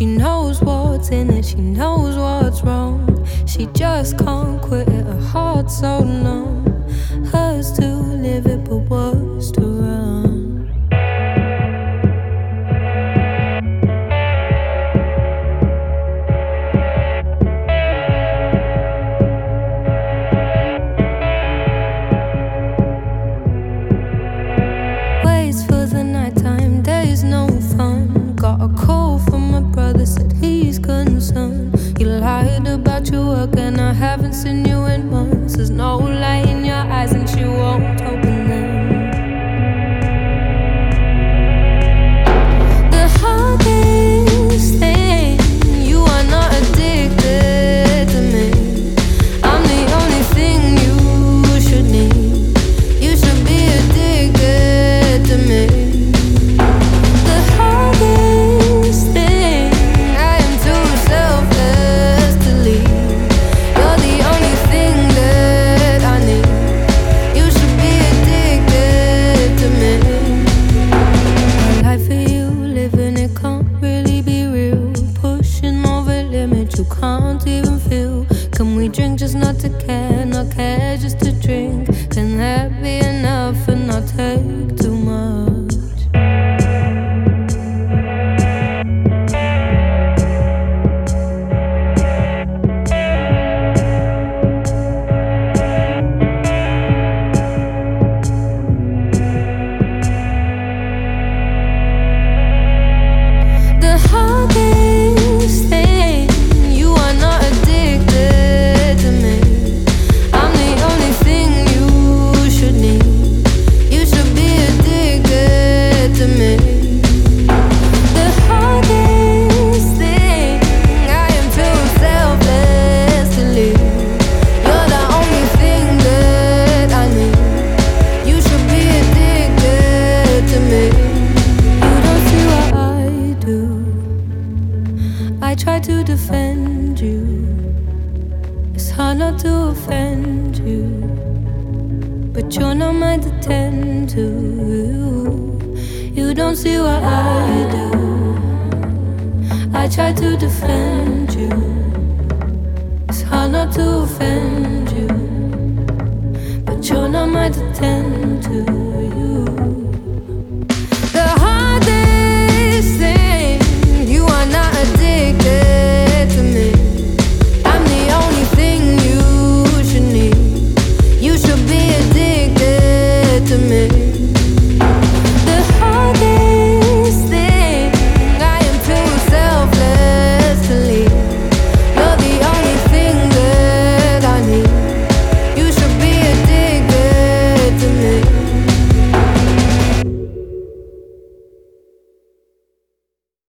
She knows what's in it, she knows what's wrong. She just can't quit it, her heart's so numb. Hers to live it, but worse to run. Waits for the nighttime, days no fun. Got a call from my brother, said he's concerned. You lied about your work and I haven't seen you in months. There's no light in your eyes and she won't open them. The hardest thing, you are not addicted to me. I'm the only thing you should need. You should be addicted to me. The hardest thing, I am too selfless to leave. You're the only thing that I need. You should be addicted to me. My life for you, living it can't really be real. Pushing over limits you can't even feel. Can we drink just not to care, not care just to drink? Can that be enough and not take too much? The hardest thing, you are not addicted to me. I'm the only thing you should need. You should be addicted to me. The hardest thing, I am too selfless to leave. You're the only thing that I need. You should be addicted to me. You don't see what I do. I try to defend you. It's hard not to offend you, but you're not mine to tend to. You don't see what I do. I try to defend you. It's hard not to offend you, but you're not mine to tend